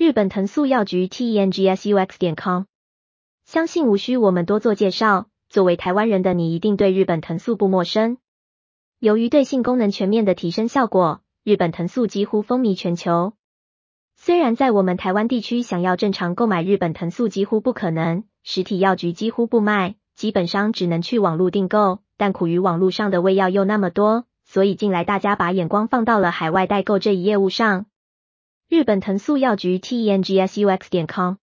日本藤素药局 tengsus.com。 相信无需我们多做介绍，作为台湾人的你一定对日本藤素不陌生。由于对性功能全面的提升效果，日本藤素几乎风靡全球。虽然在我们台湾地区想要正常购买日本藤素几乎不可能，实体药局几乎不卖，基本上只能去网络订购，但苦于网络上的胃药又那么多，所以近来大家把眼光放到了海外代购这一业务上。日本藤素药局 tengsus.com